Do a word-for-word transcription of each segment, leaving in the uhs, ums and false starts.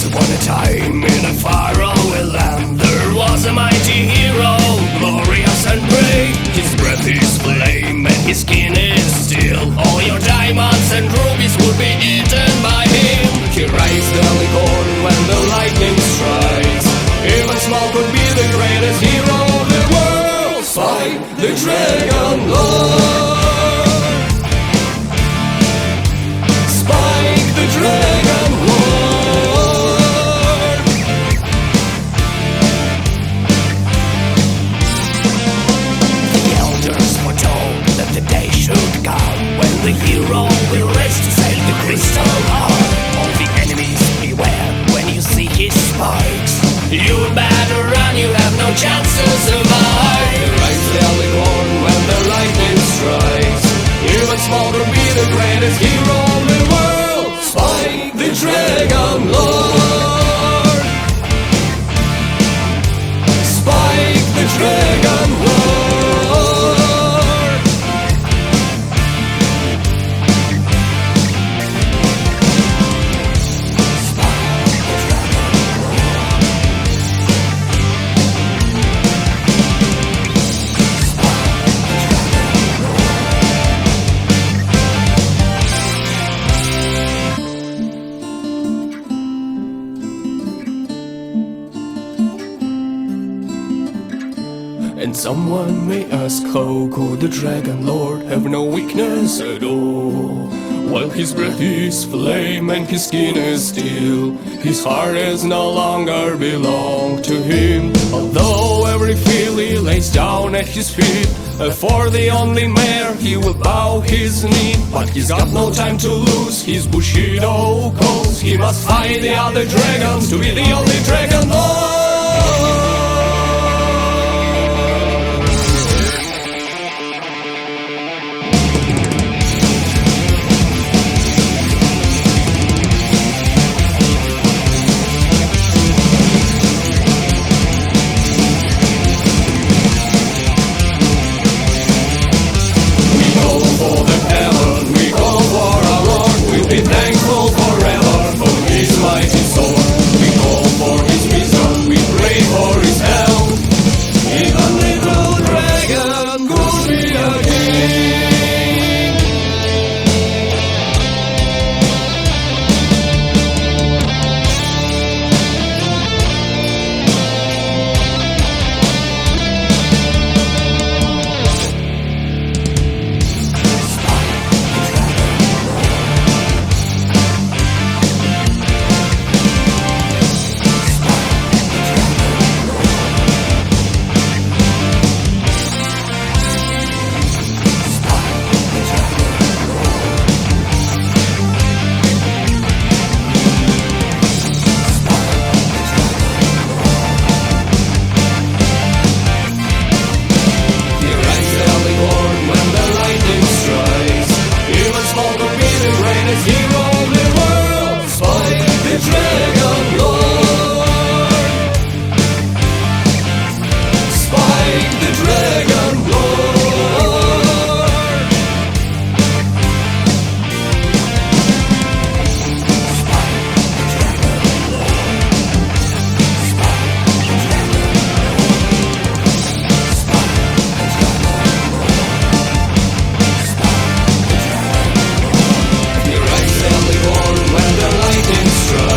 upon a time in a faraway land, there was a mighty hero, glorious and brave. His breath is flame and his skin is steel. All your diamonds and rubies would be eaten by him. He raised the licorn when the lightning strikes. Even small could be the greatest hero of the world. Spike the Dragon Lord. Spike the Dragon Lord. The elders foretold that the day should come when the hero will race to sail the crystal heart. All the enemies beware when you see his spikes. You better run, you have no chance to survive. Rise the alicorn when the lightning strikes. Even small will be the greatest hero of the world. Spike the Dragon Lord. Spike the Dragon Lord. And someone may ask, how could the Dragon Lord have no weakness at all? While his breath is flame and his skin is steel, his heart has no longer belonged to him. Although every filly lays down at his feet, and for the only mare he will bow his knee. But he's got no time to lose, his Bushido calls. He must fight the other dragons to be the only Dragon Lord.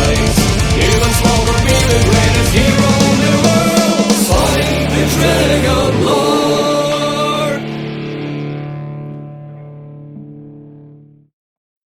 Even small will be the greatest hero in the world. Spike the Dragon.